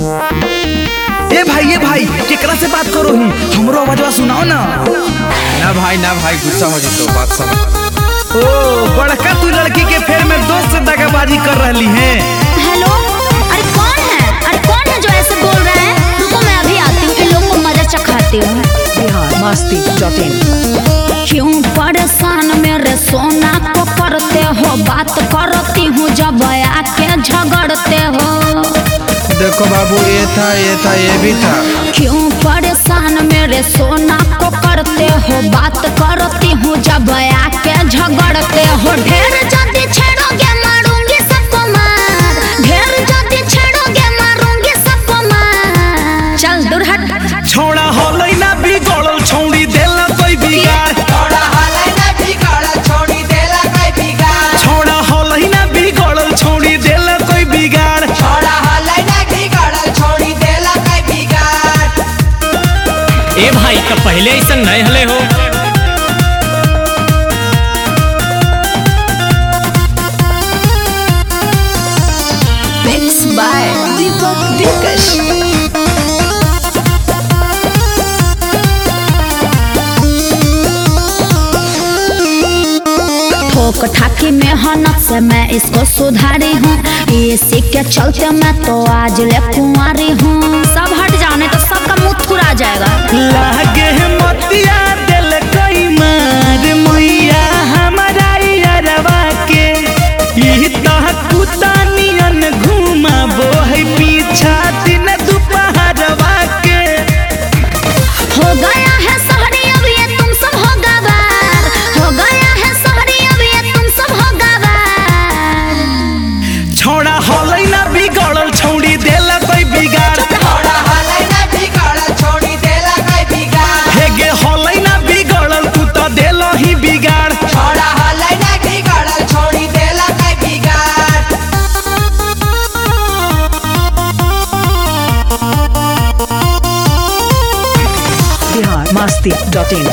ए भाई केकरा से बात करो ही हमरो आवाजवा सुनाओ ना। ना भाई गुस्सा हो जी तो बात समझ। ओ बड़का तू लड़की के फेर में दोस्त से दगाबाजी कर रही है। हेलो अरे कौन है जो ऐसे बोल रहा है? रुको मैं अभी आती हूँ, इन लोगों को मजा चखाती हूँ। biharmasti.in। क्यों परेशान मेरे सोना को करते हो, बात करती हूँ जब आके झगड़ते हो। देखो बाबू ये भी था। क्यों परेशान मेरे सोना को करते हो, बात करती हूँ जब आके झगड़ते हो। ढेर जल्दी छेड़ोगे मारूंगी सबको मार, ढेर जल्दी छेड़ोगे मारूंगी सबको मार। चल दूर हट। छोड़ा होलै ना बिगड़ल छौड़ी देला कोई बिगाड़, छोड़ा होलै ना बिगड़ल छौड़ी देला कोई बिगाड़, छोड़ा होलै ना बिगड़ल छौड़ी देला कोई बिगाड़, छोड़ा होलै ना बिगड़ल छौड़ी देला कोई बिगाड़। ए भाई तो पहले ऐसा नहीं हले हो। Mixed by Deepak Dikash। ठोक ठाकी मेहनत से मैं इसको सुधारी हूँ, इसी के चलते मैं तो आज ले कुंवारी हूँ। सब हट जाने तो सबका मुंह थुरा जाएगा। लागे मतिया दिल कोई मार मैया हमारा यारवा के, ई तह कुत्ता नियन घुमाबो है पीछा दिन दोपहरवा के। हो गया है शहरी अब ये तुम सब हो गवार, हो गया है शहरी अब ये तुम सब हो गवार। छोड़ा होलै ना बिगड़ल छौड़ी देला कोई बिगाड़, छोड़ा होलै ना बिगड़ल छौड़ी देला कोई बिगाड़, हे गे होलै ना बिगड़ल तू तो देलो ही बिगाड़। छोड़ा होलै ना बिगड़ल छौड़ी देला कोई बिगाड़। biharmasti.in।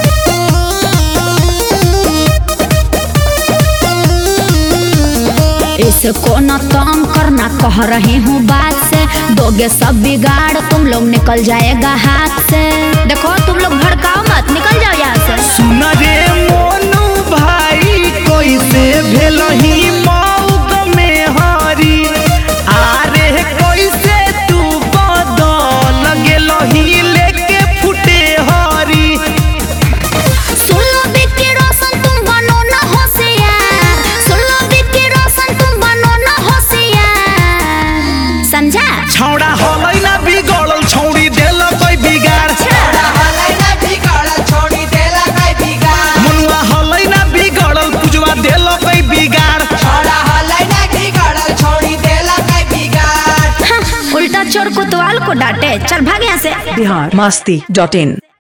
इसको न तंग करना कह रही हूँ बात से, दोगे सब बिगाड़ तुम लोग निकल जाएगा हाथ से। देखो तुम लोग भड़काओ मत, निकल जाओ यहाँ से। सुन रे मोनू भाई कोई से भेलही मौग में हरी, आरे कोई से तू बदल गेलही लेके फुटे हरी। सुन लो विक्की रोशन तुम बनो ना होशियार, सुन लो विक्की रोशन तुम बनो ना होशियार, समझा? छौड़ा होलै ना बिगड़ल छौड़ी देला कोई बिगाड़, छोड़ा होलै ना बिगड़ल छौड़ी देला कोई बिगाड़, मनुआ होलै ना बिगड़ल पूजवा देला कोई बिगाड़। छोड़ा होलै ना बिगड़ल छौड़ी देला कोई बिगाड़। हाँ, उल्टा चोर कोतवाल को डांटे। चल भाग यहाँ से। biharmasti.in।